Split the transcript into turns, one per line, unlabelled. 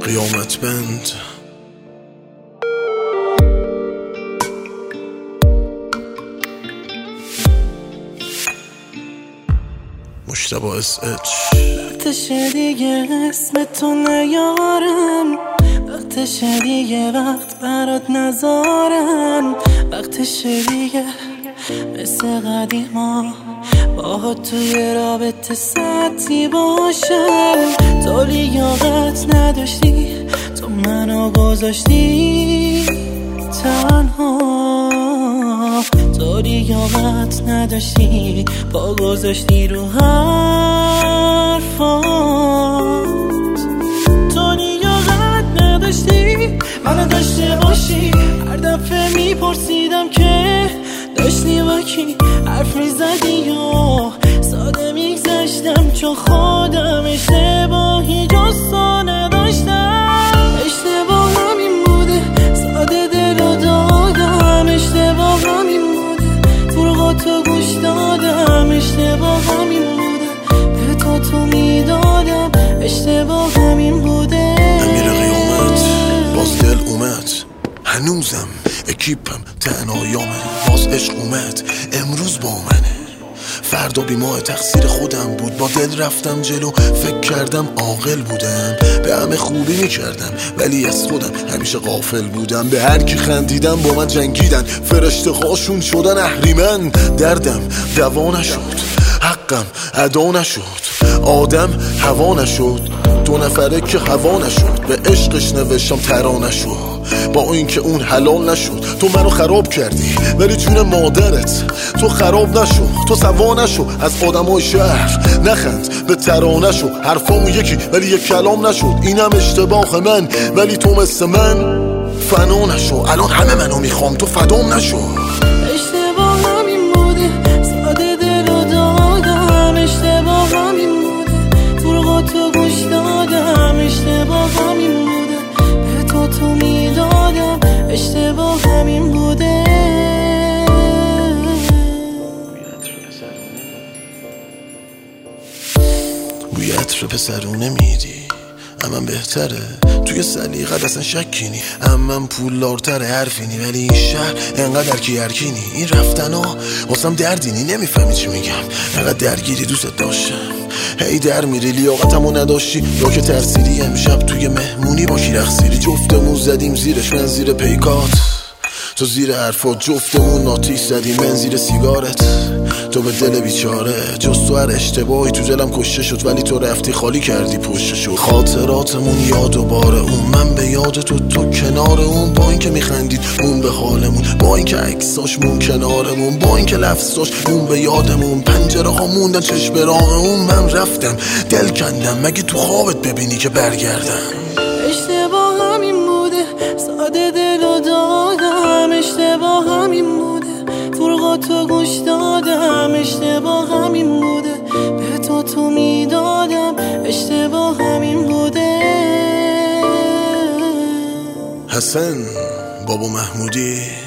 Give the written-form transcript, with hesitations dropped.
قیامت بند. مجتبی SH.
وقتشه دیگه اسم تو نیارم، وقتشه دیگه وقت برات نذارم، وقتشه دیگه مثل قدیما باهات توی رابطه سطحی باشم. تو لیاقت نداشتی، تو منو گذاشتی تنها، تو لیاقت نداشتی، پا گذاشتی رو حرفات، تو لیاقت نداشتی منو داشته باشی. هر دفعه میپرسیدم که داشتی با کی حرف میزدی یا ساده میگذشتم، چون خودم اشتباهی جستا نداشتم. اشتباه همین بوده ساده دلو دادم، اشتباه همین بوده فروغاتو گوش دادم، اشتباه همین بوده به تو میدادم، اشتباه همین بوده.
امیر قیامت باز دل اومد، هنوزم اکیپم تنهایامه، باز عشق اومد امروز با منه، فردا بیماه تقصیر خودم بود، با دل رفتم جلو فکر کردم عاقل بودم، به همه خوبی میکردم ولی از خودم همیشه غافل بودم، به هر کی خندیدم با من جنگیدن، فرشته هاشون شدن اهریمن، دردم دوا نشد، حقم ادا نشد، آدم هوا نشد، دو نفره که هوا نشد، به عشقش نوشتم ترانه شد، با اینکه اون حلال نشد. تو منو خراب کردی ولی جون مادرت تو خراب نشو، تو سوا نشو از آدمای شهر، نخند به ترانه شو، حرفامو یکی ولی یک کلام نشد، اینم اشتباه من ولی تو مثل من فنا نشو، الان همه منو میخوام تو فدام نشو.
اشتباه همین بوده ساده دلو دادم، اشتباه همین بوده فروغاتو گوش دادم، اشتباه همین بوده به تو میدادم، اشتباه همین بوده.
بوی عطر پسرونه میدی امم بهتره، توی سلیقت اصلا شکی نی، امم پولدارتره حرفی نی، ولی این شهر انقدر کی هرکینی، این رفتن ها واسم دردینی، نمیفهمی چی میگم، انقدر درگیری دوست داشتم هی در میری، لیاقتمو نداشتی یا که ترسیدی، امشب توی مهمونی با کی رقصیدی، جفتمون زدیم زیرش، من زیر پیکات تو زیر حرفات، جفتمون ناتیش زدیم من زیر سیگارت، تو به دل بیچاره، جز تو هر اشتباهی تو دلم کشته شد، ولی تو رفتی خالی کردی پشتشو، خاطراتمون یاد و باره اون، من به یاد تو کنار اون، با اینکه میخندید اون به حالمون، با اینکه عکساش مون کنارمون، با اینکه لفظاش اون به یادمون، پنجره ها موندن چشم به راه اون، من رفتم دل کندم مگه تو خوابت ببینی که برگردم.
اشتباه همین بوده ساده دلو دادم، اشتباه همین بوده فروغاتو گوش دادم، اشتباه همین بوده به تو میدادم، اشتباه همین بوده.
حسن بابا محمودی